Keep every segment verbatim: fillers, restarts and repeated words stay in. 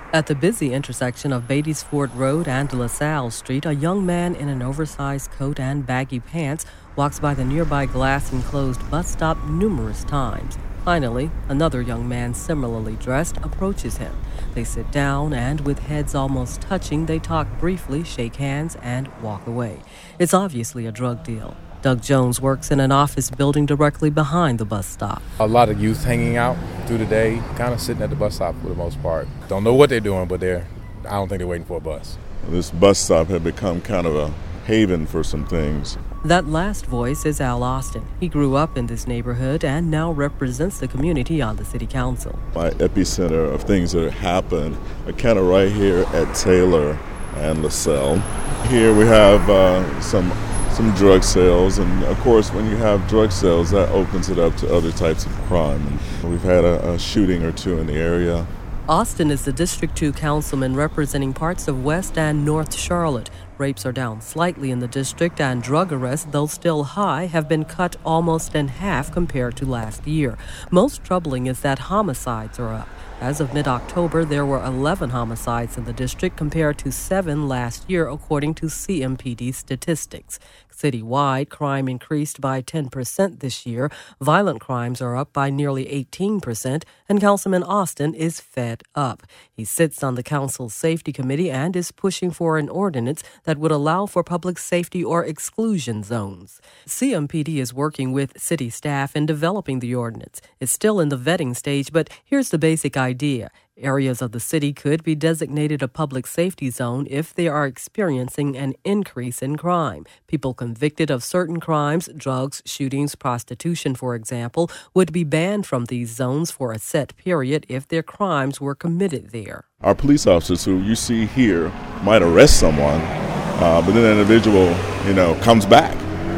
At the busy intersection of Beatties Ford Road and LaSalle Street, a young man in an oversized coat and baggy pants walks by the nearby glass-enclosed bus stop numerous times. Finally, another young man similarly dressed approaches him. They sit down and, with heads almost touching, they talk briefly, shake hands, and walk away. It's obviously a drug deal. Doug Jones works in an office building directly behind the bus stop. A lot of youth hanging out through the day, kind of sitting at the bus stop for the most part. Don't know what they're doing, but they're, I don't think they're waiting for a bus. This bus stop had become kind of a haven for some things. That last voice is Al Austin. He grew up in this neighborhood and now represents the community on the city council. My epicenter of things that happen are kind of right here at Taylor and LaSalle. Here we have uh, some some drug sales, and of course when you have drug sales, that opens it up to other types of crime. We've had a, a shooting or two in the area. Austin is the District two councilman representing parts of West and North Charlotte. Rapes are down slightly in the district, and drug arrests, though still high, have been cut almost in half compared to last year. Most troubling is that homicides are up. As of mid-October, there were eleven homicides in the district compared to seven last year, according to C M P D statistics. Citywide, crime increased by ten percent this year. Violent crimes are up by nearly eighteen percent, and Councilman Austin is fed up. He sits on the council's safety committee and is pushing for an ordinance that would allow for public safety or exclusion zones. C M P D is working with city staff in developing the ordinance. It's still in the vetting stage, but here's the basic idea. Areas of the city could be designated a public safety zone if they are experiencing an increase in crime. People convicted of certain crimes, drugs, shootings, prostitution, for example, would be banned from these zones for a set period if their crimes were committed there. Our police officers who you see here might arrest someone, uh, but then that individual, you know, comes back.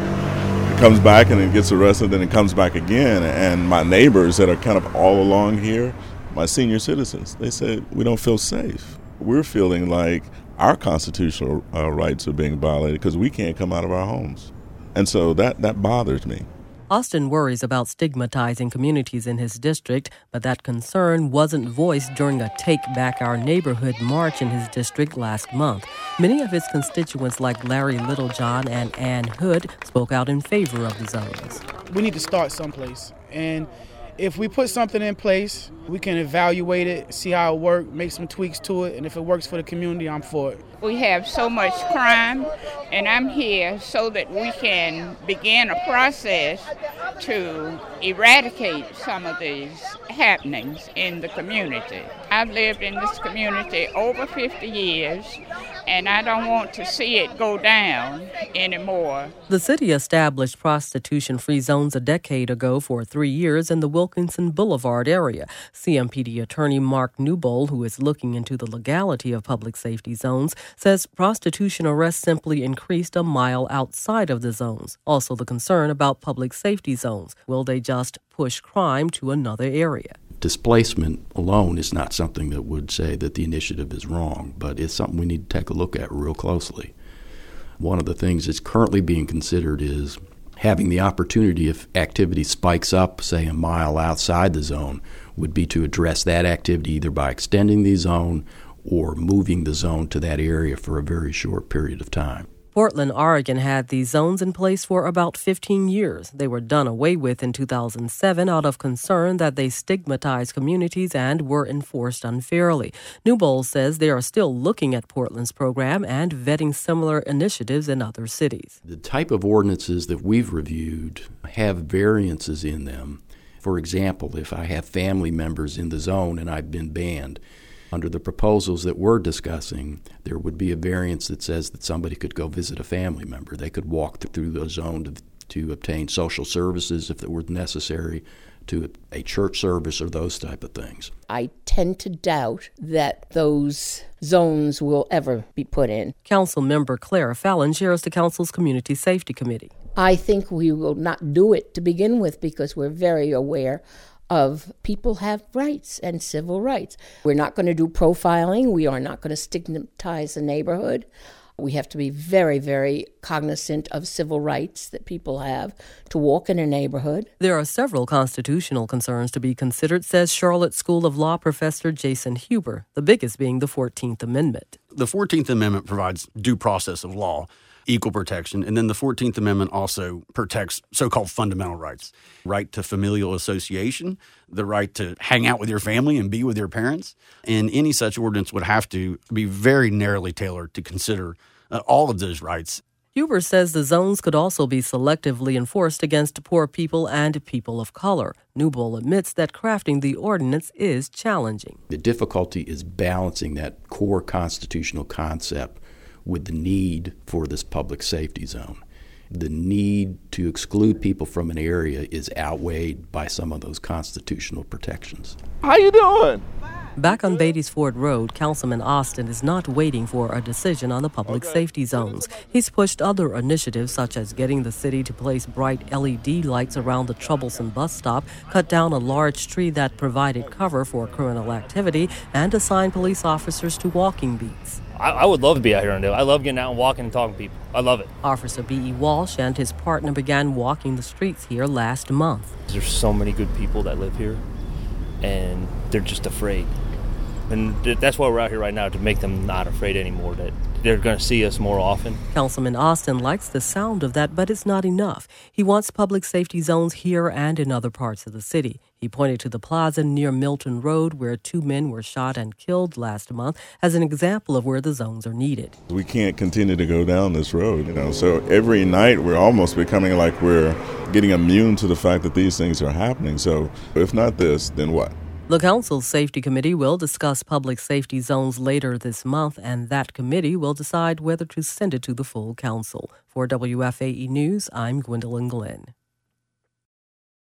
It comes back and then gets arrested, then it comes back again. And my neighbors that are kind of all along here, my senior citizens, they said, we don't feel safe. We're feeling like our constitutional uh, rights are being violated because we can't come out of our homes. And so that, that bothers me. Austin worries about stigmatizing communities in his district, but that concern wasn't voiced during a Take Back Our Neighborhood march in his district last month. Many of his constituents, like Larry Littlejohn and Ann Hood, spoke out in favor of the zones. We need to start someplace, and if we put something in place, we can evaluate it, see how it works, make some tweaks to it, and if it works for the community, I'm for it. We have so much crime, and I'm here so that we can begin a process to eradicate some of these happenings in the community. I've lived in this community over fifty years, and I don't want to see it go down anymore. The city established prostitution-free zones a decade ago for three years in the Wilkinson Boulevard area. C M P D attorney Mark Newbold, who is looking into the legality of public safety zones, says prostitution arrests simply increased a mile outside of the zones. Also the concern about public safety zones. Will they just push crime to another area? Displacement alone is not something that would say that the initiative is wrong, but it's something we need to take a look at real closely. One of the things that's currently being considered is having the opportunity, if activity spikes up, say a mile outside the zone, would be to address that activity either by extending the zone or moving the zone to that area for a very short period of time. Portland, Oregon had these zones in place for about fifteen years. They were done away with in two thousand seven out of concern that they stigmatized communities and were enforced unfairly. Newbold says they are still looking at Portland's program and vetting similar initiatives in other cities. The type of ordinances that we've reviewed have variances in them. For example, if I have family members in the zone and I've been banned, under the proposals that we're discussing, there would be a variance that says that somebody could go visit a family member. They could walk through the zone to, to obtain social services if it were necessary, to a church service or those type of things. I tend to doubt that those zones will ever be put in. Council member Clara Fallon chairs the council's Community Safety Committee. I think we will not do it to begin with because we're very aware of people have rights and civil rights. We're not going to do profiling. We are not going to stigmatize the neighborhood. We have to be very, very cognizant of civil rights that people have to walk in a neighborhood. There are several constitutional concerns to be considered, says Charlotte School of Law professor Jason Huber, the biggest being the fourteenth Amendment. The fourteenth Amendment provides due process of law, equal protection, and then the fourteenth Amendment also protects so-called fundamental rights. Right to familial association, the right to hang out with your family and be with your parents, and any such ordinance would have to be very narrowly tailored to consider uh, all of those rights. Huber says the zones could also be selectively enforced against poor people and people of color. Newbold admits that crafting the ordinance is challenging. The difficulty is balancing that core constitutional concept with the need for this public safety zone. The need to exclude people from an area is outweighed by some of those constitutional protections. How you doing? Back on Beatties Ford Road, Councilman Austin is not waiting for a decision on the public okay. safety zones. He's pushed other initiatives, such as getting the city to place bright L E D lights around the troublesome bus stop, cut down a large tree that provided cover for criminal activity, and assign police officers to walking beats. I, I would love to be out here and do it. I love getting out and walking and talking to people. I love it. Officer B E. Walsh and his partner began walking the streets here last month. There's so many good people that live here, and they're just afraid. And that's why we're out here right now, to make them not afraid anymore, that they're going to see us more often. Councilman Austin likes the sound of that, but it's not enough. He wants public safety zones here and in other parts of the city. He pointed to the plaza near Milton Road, where two men were shot and killed last month, as an example of where the zones are needed. We can't continue to go down this road, you know. So every night we're almost becoming like we're getting immune to the fact that these things are happening. So if not this, then what? The Council's Safety Committee will discuss public safety zones later this month, and that committee will decide whether to send it to the full Council. For W F A E News, I'm Gwendolyn Glenn.